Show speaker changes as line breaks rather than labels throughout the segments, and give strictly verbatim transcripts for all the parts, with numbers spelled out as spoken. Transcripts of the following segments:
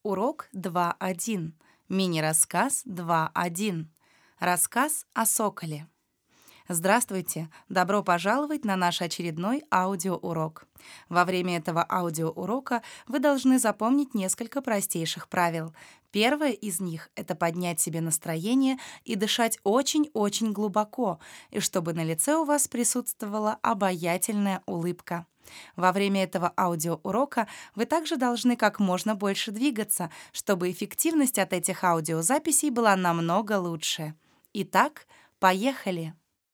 Аудиоурок два точка один. Мини-рассказ два точка один. Рассказ о соколе. Здравствуйте! Добро пожаловать на наш очередной аудиоурок. Во время этого аудиоурока вы должны запомнить несколько простейших правил. Первое из них — это поднять себе настроение и дышать очень-очень глубоко, и чтобы на лице у вас присутствовала обаятельная улыбка. Во время этого аудиоурока вы также должны как можно больше двигаться, чтобы эффективность от этих аудиозаписей была намного лучше. Итак, поехали!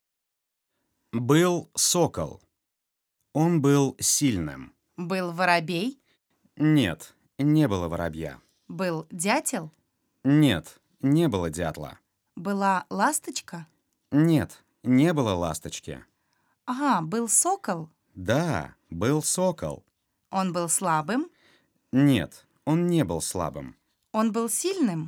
Был сокол. Он был сильным.
Был воробей?
Нет, не было воробья.
Был дятел?
Нет, не было дятла.
Была ласточка?
Нет, не было ласточки.
Ага, был сокол?
Да, был сокол.
Он был слабым?
Нет, он не был слабым.
Он был сильным?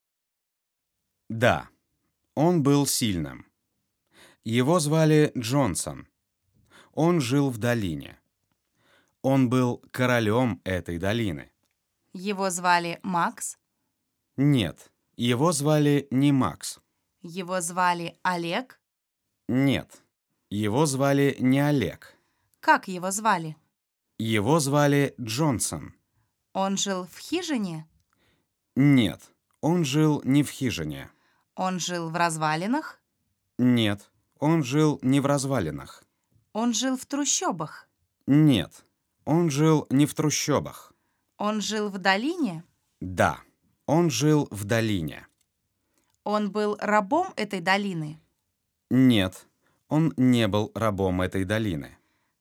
Да, он был сильным. Его звали Джонсон. Он жил в долине. Он был королем этой долины.
Его звали Макс?
Нет, его звали не Макс.
Его звали Олег?
Нет, его звали не Олег.
Как его звали?
Его звали Джонсон.
Он жил в хижине?
Нет, он жил не в хижине.
Он жил в развалинах?
Нет, он жил не в развалинах.
Он жил в трущобах?
Нет, он жил не в трущобах.
Он жил в долине?
Да, он жил в долине.
Он был рабом этой долины?
Нет, он не был рабом этой долины.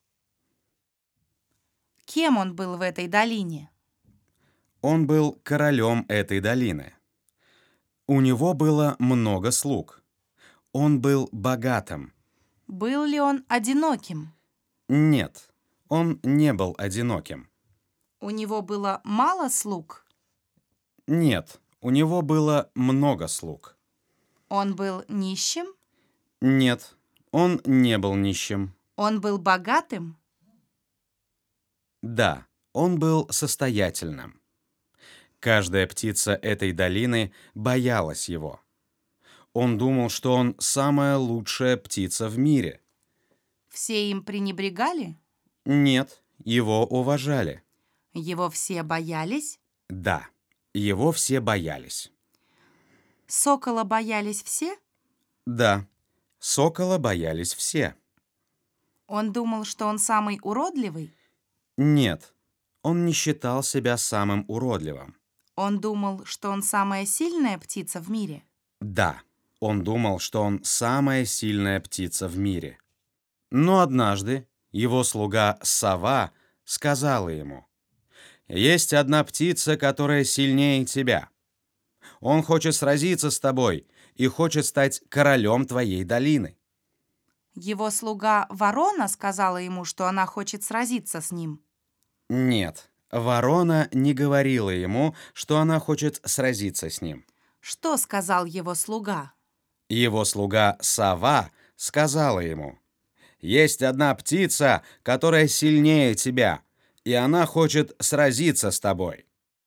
Кем он был в этой долине?
Он был королем этой долины. У него было много слуг. Он был богатым.
Был ли он одиноким?
Нет, он не был одиноким.
У него было мало слуг?
Нет, у него было много слуг.
Он был нищим?
Нет, он не был нищим.
Он был богатым?
Да, он был состоятельным. Каждая птица этой долины боялась его. Он думал, что он самая лучшая птица в мире.
Все им пренебрегали?
Нет, его уважали.
Его все боялись?
Да, его все боялись.
Сокола боялись все?
Да, сокола боялись все.
Он думал, что он самый уродливый?
Нет, он не считал себя самым уродливым.
Он думал, что он самая сильная птица в мире?
Да, он думал, что он самая сильная птица в мире. Но однажды его слуга сова сказала ему: «Есть одна птица, которая сильнее тебя. Он хочет сразиться с тобой и хочет стать королем твоей долины».
Его слуга ворона сказала ему, что она хочет сразиться с ним?
Нет, ворона не говорила ему, что она хочет сразиться с ним.
Что сказал его слуга?
Его слуга сова сказала ему: «Есть одна птица, которая сильнее тебя, и она хочет сразиться с тобой.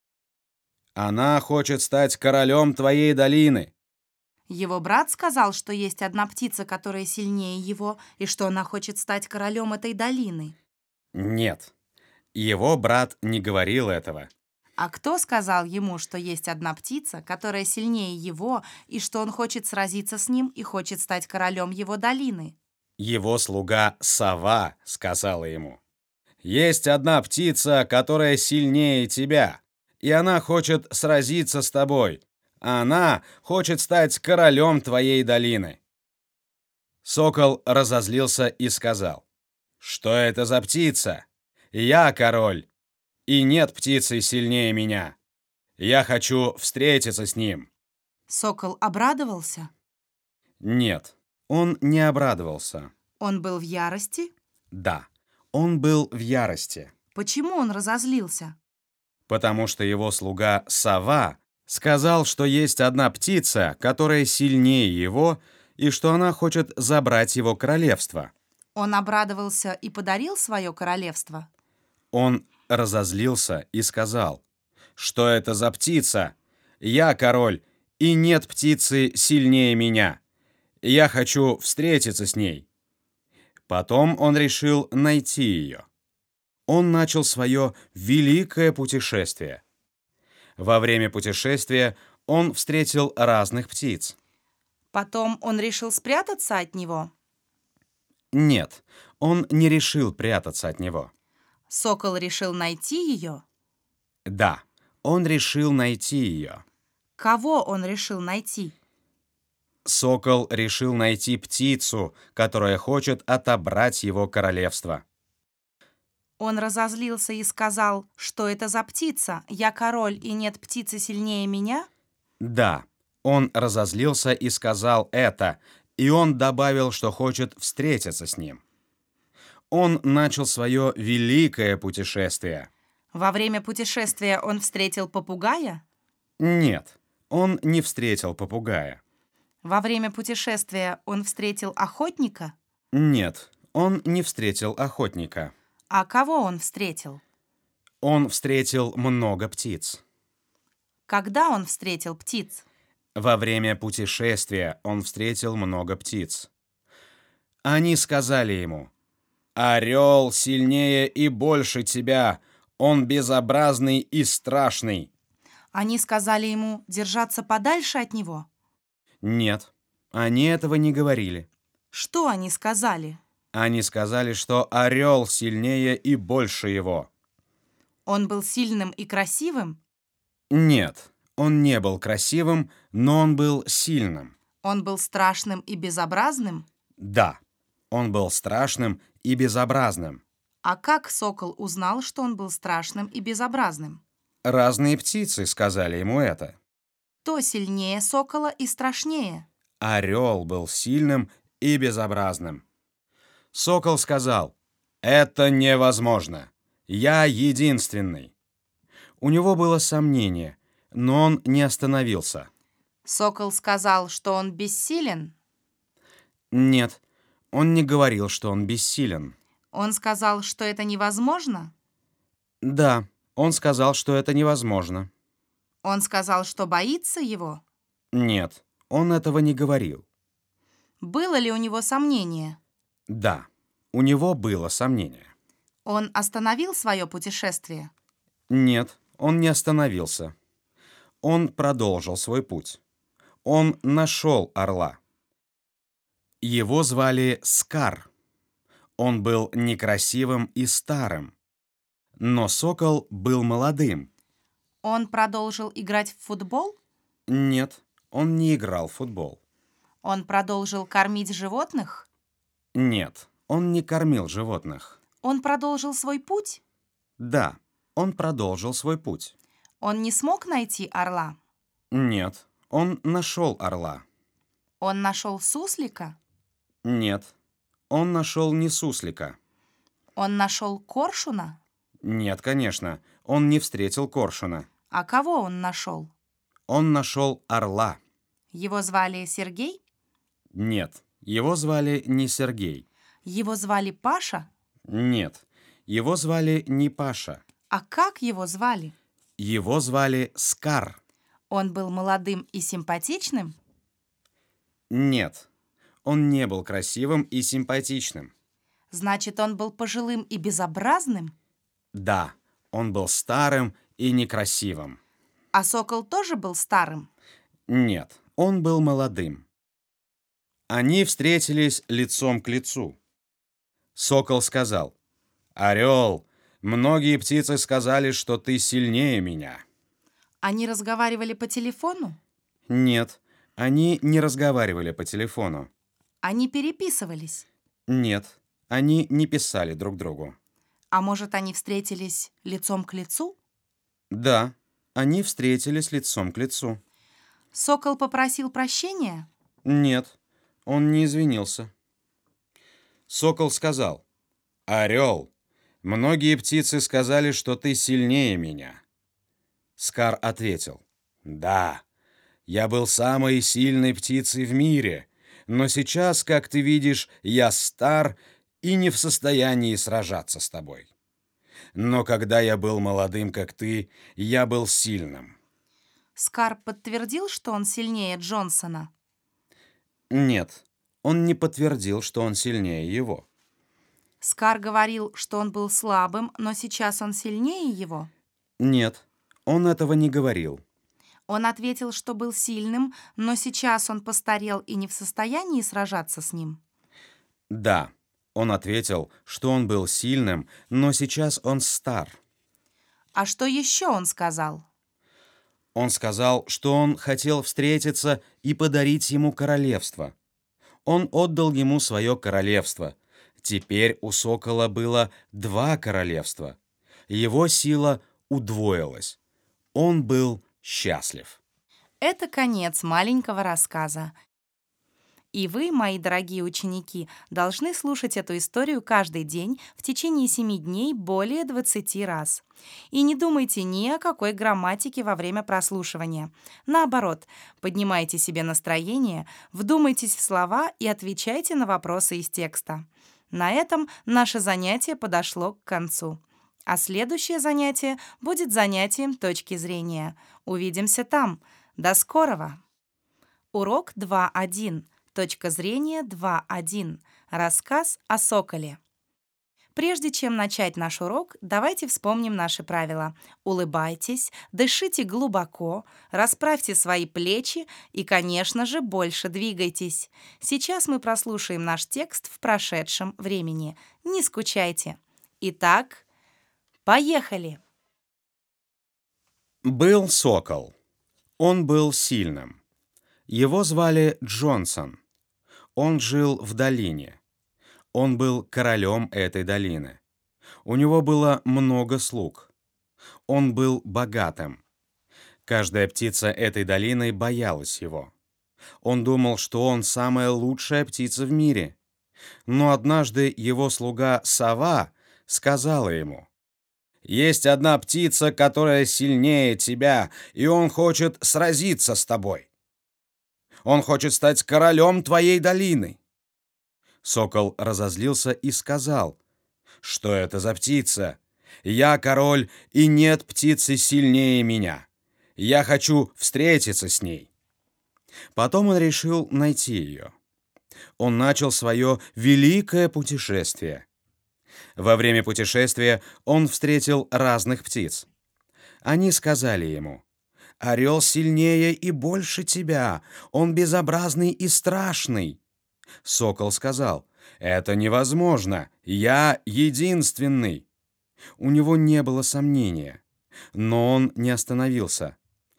Она хочет стать королем твоей долины».
Его брат сказал, что есть одна птица, которая сильнее его, и что она хочет стать королем этой долины.
Нет, его брат не говорил этого.
А кто сказал ему, что есть одна птица, которая сильнее его, и что он хочет сразиться с ним и хочет стать королем его долины?
Его слуга сова сказала ему: «Есть одна птица, которая сильнее тебя, и она хочет сразиться с тобой. Она хочет стать королем твоей долины». Сокол разозлился и сказал: «Что это за птица? Я король, и нет птицы сильнее меня. Я хочу встретиться с ним».
Сокол обрадовался?
Нет, он не обрадовался.
Он был в ярости?
Да, он был в ярости.
Почему он разозлился?
Потому что его слуга сова сказал, что есть одна птица, которая сильнее его, и что она хочет забрать его королевство.
Он обрадовался и подарил свое королевство?
Он разозлился и сказал, Что это за птица? Я король, и нет птицы сильнее меня. Я хочу встретиться с ней». Потом он решил найти ее. Он начал свое великое путешествие. Во время путешествия он встретил разных птиц.
Потом он решил спрятаться от него.
Нет, он не решил прятаться от него.
Сокол решил найти ее.
Да, он решил найти ее.
Кого он решил найти?
Сокол решил найти птицу, которая хочет отобрать его королевство.
Он разозлился и сказал, что это за птица? Я король, и нет птицы сильнее меня?
Да, он разозлился и сказал это, и он добавил, что хочет встретиться с ним. Он начал свое великое путешествие.
Во время путешествия он встретил попугая?
Нет, он не встретил попугая.
Во время путешествия он встретил охотника?
Нет, он не встретил охотника.
А кого он встретил?
Он встретил много птиц.
Когда он встретил птиц?
Во время путешествия он встретил много птиц. Они сказали ему: «Орел сильнее и больше тебя, он безобразный и страшный».
Они сказали ему держаться подальше от него?
Нет, они этого не говорили.
Что они сказали?
Они сказали, что орел сильнее и больше его.
Он был сильным и красивым?
Нет, он не был красивым, но он был сильным.
Он был страшным и безобразным?
Да, он был страшным и безобразным.
А как сокол узнал, что он был страшным и безобразным?
Разные птицы сказали ему это.
Кто сильнее сокола и страшнее?
Орел был сильным и безобразным. Сокол сказал: «Это невозможно. Я единственный». У него было сомнение, но он не остановился.
Сокол сказал, что он бессилен?
Нет, он не говорил, что он бессилен.
Он сказал, что это невозможно?
Да, он сказал, что это невозможно.
Он сказал, что боится его?
Нет, он этого не говорил.
Было ли у него сомнение?
Да, у него было сомнение.
Он остановил свое путешествие?
Нет, он не остановился. Он продолжил свой путь. Он нашел орла. Его звали Скар. Он был некрасивым и старым. Но сокол был молодым.
Он продолжил играть в футбол?
Нет, он не играл в футбол.
Он продолжил кормить животных?
Нет, он не кормил животных.
Он продолжил свой путь?
Да, он продолжил свой путь.
Он не смог найти орла?
Нет, он нашел орла.
Он нашел суслика?
Нет, он нашел не суслика.
Он нашел коршуна?
Нет, конечно, он не встретил коршуна.
А кого он нашел?
Он нашел орла.
Его звали Сергей?
Нет, его звали не Сергей.
Его звали Паша?
Нет, его звали не Паша.
А как его звали?
Его звали Скар.
Он был молодым и симпатичным?
Нет, он не был красивым и симпатичным.
Значит, он был пожилым и безобразным?
Да, он был старым и некрасивым.
А сокол тоже был старым?
Нет, он был молодым. Они встретились лицом к лицу. Сокол сказал: «Орел, многие птицы сказали, что ты сильнее меня».
Они разговаривали по телефону?
Нет, они не разговаривали по телефону.
Они переписывались?
Нет, они не писали друг другу.
А может, они встретились лицом к лицу?
Да, они встретились лицом к лицу.
Сокол попросил прощения?
Нет, он не извинился. Сокол сказал: «Орел, многие птицы сказали, что ты сильнее меня». Скар ответил: «Да, я был самой сильной птицей в мире, но сейчас, как ты видишь, я стар и не в состоянии сражаться с тобой. Но когда я был молодым, как ты, я был сильным».
Скар подтвердил, что он сильнее Джонсона.
Нет, он не подтвердил, что он сильнее его.
Скар говорил, что он был слабым, но сейчас он сильнее его.
Нет, он этого не говорил.
Он ответил, что был сильным, но сейчас он постарел и не в состоянии сражаться с ним.
Да, он ответил, что он был сильным, но сейчас он стар.
А что еще он сказал?
Он сказал, что он хотел встретиться и подарить ему королевство. Он отдал ему свое королевство. Теперь у сокола было два королевства. Его сила удвоилась. Он был счастлив.
Это конец маленького рассказа. И вы, мои дорогие ученики, должны слушать эту историю каждый день в течение семи дней более двадцати раз. И не думайте ни о какой грамматике во время прослушивания. Наоборот, поднимайте себе настроение, вдумайтесь в слова и отвечайте на вопросы из текста. На этом наше занятие подошло к концу. А следующее занятие будет занятием точки зрения. Увидимся там. До скорого! Урок два один. Точка зрения два один. Рассказ о соколе. Прежде чем начать наш урок, давайте вспомним наши правила. Улыбайтесь, дышите глубоко, расправьте свои плечи и, конечно же, больше двигайтесь. Сейчас мы прослушаем наш текст в прошедшем времени. Не скучайте. Итак, поехали!
Был сокол. Он был сильным. Его звали Джонсон. Он жил в долине. Он был королем этой долины. У него было много слуг. Он был богатым. Каждая птица этой долины боялась его. Он думал, что он самая лучшая птица в мире. Но однажды его слуга сова сказала ему: «Есть одна птица, которая сильнее тебя, и он хочет сразиться с тобой. Он хочет стать королем твоей долины». Сокол разозлился и сказал: «Что это за птица? Я король, и нет птицы сильнее меня. Я хочу встретиться с ней». Потом он решил найти ее. Он начал свое великое путешествие. Во время путешествия он встретил разных птиц. Они сказали ему: «Орел сильнее и больше тебя, он безобразный и страшный». Сокол сказал: «Это невозможно, я единственный». У него не было сомнения, но он не остановился.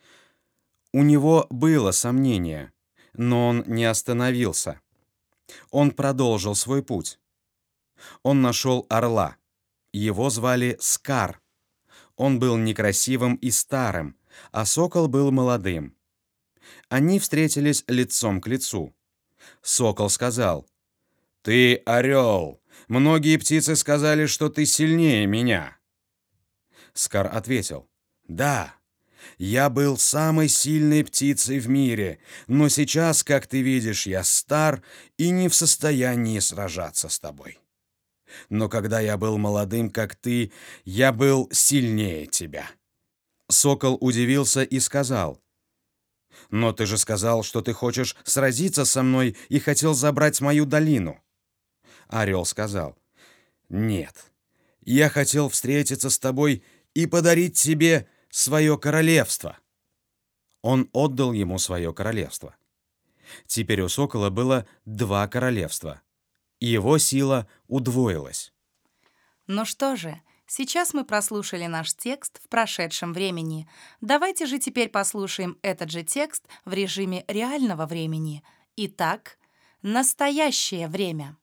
У него было сомнение, но он не остановился. Он продолжил свой путь. Он нашел орла. Его звали Скар. Он был некрасивым и старым, а сокол был молодым. Они встретились лицом к лицу. Сокол сказал: «Ты орел. Многие птицы сказали, что ты сильнее меня». Скар ответил: «Да, я был самой сильной птицей в мире, но сейчас, как ты видишь, я стар и не в состоянии сражаться с тобой. Но когда я был молодым, как ты, я был сильнее тебя». Сокол удивился и сказал: «Но ты же сказал, что ты хочешь сразиться со мной и хотел забрать мою долину». Орел сказал: «Нет, я хотел встретиться с тобой и подарить тебе свое королевство». Он отдал ему свое королевство. Теперь у сокола было два королевства. Его сила удвоилась.
Ну что же, сейчас мы прослушали наш текст в прошедшем времени. Давайте же теперь послушаем этот же текст в режиме реального времени. Итак, настоящее время.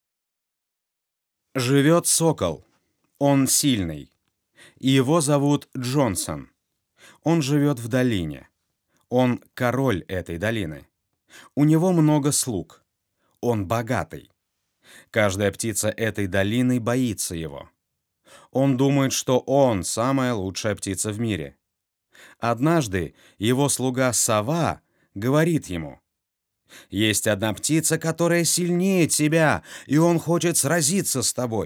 Живет сокол. Он сильный. Его зовут Джонсон. Он живет в долине. Он король этой долины. У него много слуг. Он богатый. Каждая птица этой долины боится его. Он думает, что он самая лучшая птица в мире. Однажды его слуга сова говорит ему: «Есть одна птица, которая сильнее тебя, и он хочет сразиться с тобой.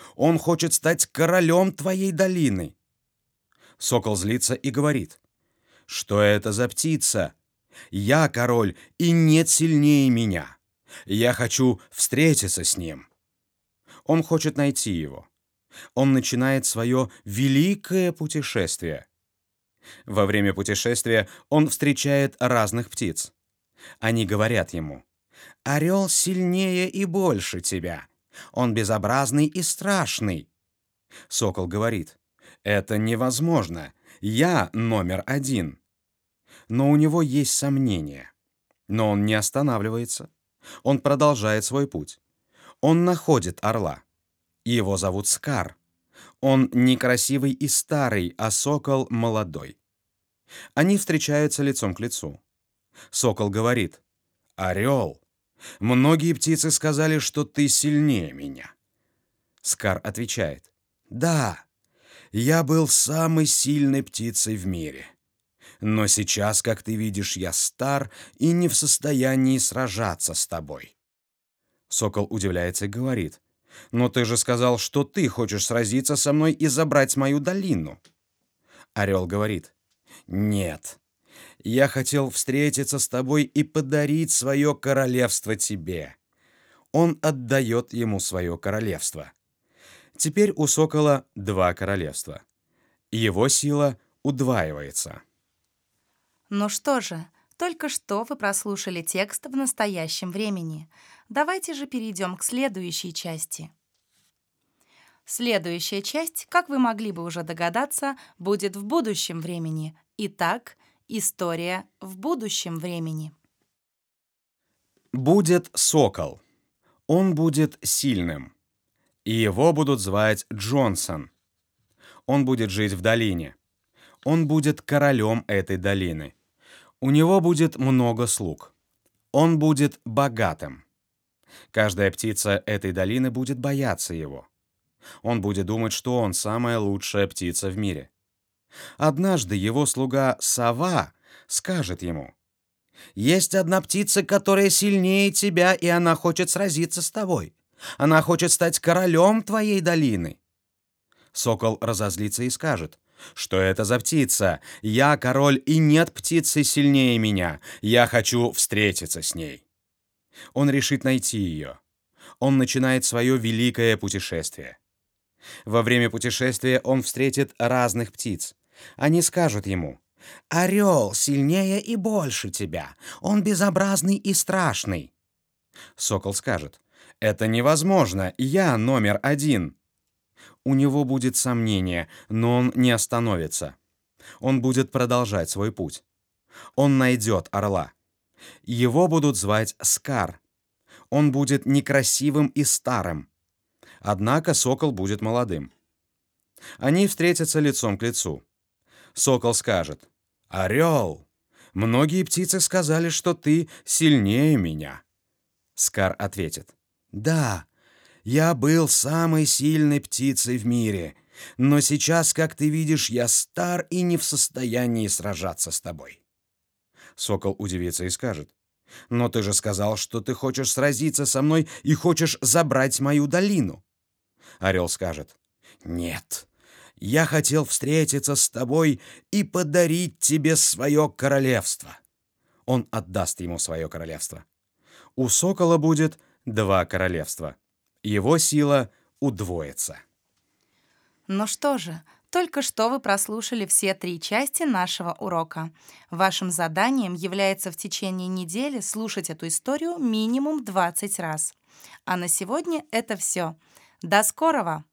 Он хочет стать королем твоей долины. Сокол злится и говорит: что это за птица? Я король, и нет сильнее меня. Я хочу встретиться с ним. Он хочет найти его. Он начинает свое великое путешествие. Во время путешествия он встречает разных птиц. Они говорят ему: «Орел сильнее и больше тебя. Он безобразный и страшный». Сокол говорит: «Это невозможно. Я номер один». Но у него есть сомнения. Но он не останавливается. Он продолжает свой путь. Он находит орла. Его зовут Скар. Он некрасивый и старый, а сокол молодой. Они встречаются лицом к лицу. Сокол говорит: «Орел, многие птицы сказали, что ты сильнее меня». Скар отвечает: «Да, я был самой сильной птицей в мире. Но сейчас, как ты видишь, я стар и не в состоянии сражаться с тобой». Сокол удивляется и говорит: «Но ты же сказал, что ты хочешь сразиться со мной и забрать мою долину». Орел говорит: «Нет, я хотел встретиться с тобой и подарить свое королевство тебе». Он отдает ему свое королевство. Теперь у сокола два королевства. Его сила удваивается.
Ну что же, только что вы прослушали текст в настоящем времени. Давайте же перейдем к следующей части. Следующая часть, как вы могли бы уже догадаться, будет в будущем времени. Итак, история в будущем времени.
Будет сокол. Он будет сильным. И его будут звать Джонсон. Он будет жить в долине. Он будет королем этой долины. У него будет много слуг. Он будет богатым. Каждая птица этой долины будет бояться его. Он будет думать, что он самая лучшая птица в мире. Однажды его слуга сова скажет ему: «Есть одна птица, которая сильнее тебя, и она хочет сразиться с тобой. Она хочет стать королем твоей долины». Сокол разозлится и скажет: «Что это за птица? Я король, и нет птицы сильнее меня. Я хочу встретиться с ней». Он решит найти ее. Он начинает свое великое путешествие. Во время путешествия он встретит разных птиц. Они скажут ему: «Орел сильнее и больше тебя. Он безобразный и страшный». Сокол скажет: «Это невозможно. Я номер один». У него будет сомнение, но он не остановится. Он будет продолжать свой путь. Он найдет орла. Его будут звать Скар. Он будет некрасивым и старым. Однако сокол будет молодым. Они встретятся лицом к лицу. Сокол скажет: «Орел, многие птицы сказали, что ты сильнее меня». Скар ответит: «Да, я был самой сильной птицей в мире, но сейчас, как ты видишь, я стар и не в состоянии сражаться с тобой». Сокол удивится и скажет: «Но ты же сказал, что ты хочешь сразиться со мной и хочешь забрать мою долину». Орел скажет: «Нет, я хотел встретиться с тобой и подарить тебе свое королевство». Он отдаст ему свое королевство. У сокола будет два королевства. Его сила удвоится.
Ну что же, только что вы прослушали все три части нашего урока. Вашим заданием является в течение недели слушать эту историю минимум двадцать раз. А на сегодня это все. До скорого!